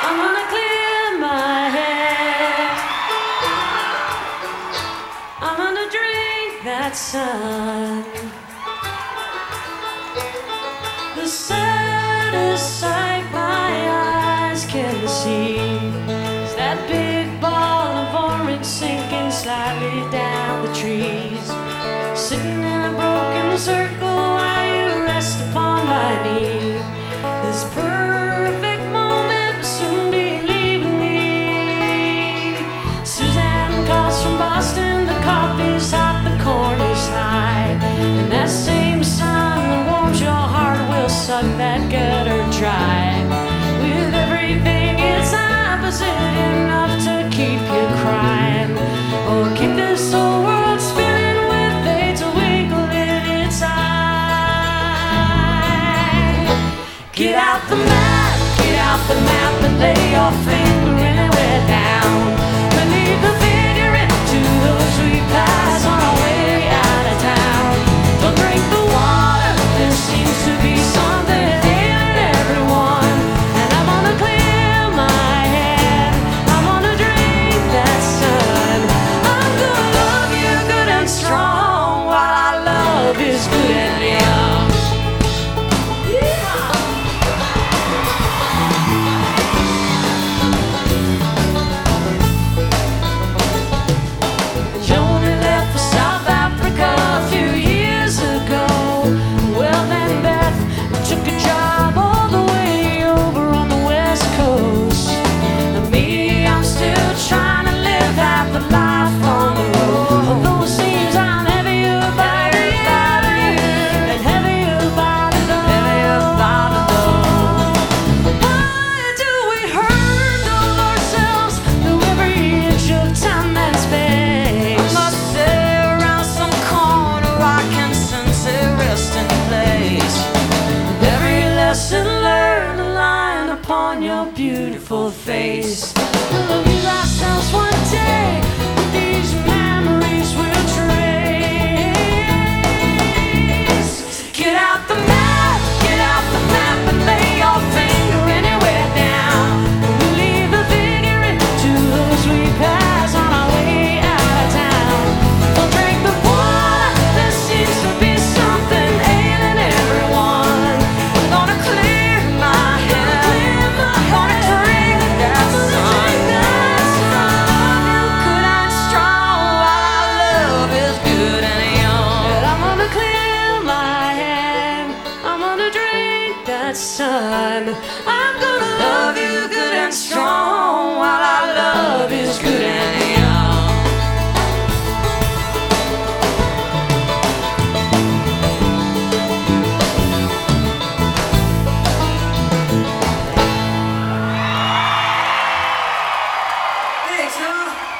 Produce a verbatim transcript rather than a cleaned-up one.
I'm gonna clear my head. I'm gonna drink that sun. The saddest sight my eyes can see is that big ball of orange sinking slightly down the trees, sitting in a broken circle while you rest upon my knee. This perfect moment will soon be leaving me. Suzanne calls from Boston, the coffee's hot, the corn is high, and that same sun that warms your heart will suck that gutter dry. With everything it's opposite, enough to keep you crying, or keep this whole world spinning with a twinkle in its eye. Get out the map, get out the map and lay your finger anywhere down. We leave the figuring to those we pass on our way out of town. Don't drink the water, there seems to be something ailing everyone. And I'm gonna clear my head, I'm gonna drink that sun. I'm gonna love you good and strong while our love is good and young. Beautiful face. We'll meet ourselves one day with these memories we'll trace. Get out the map, get out the map and lay your finger anywhere down. We'll leave the figuring to those we pass on our way out of town. We'll drink the water, there seems to be something ailing everyone. We're gonna clear my head, gonna drink that sun. Good and strong while our love is good and young. And I'm gonna clear my head, I'm gonna drink that sun. I'm gonna love you good and strong while our love is good and young. Thanks, huh?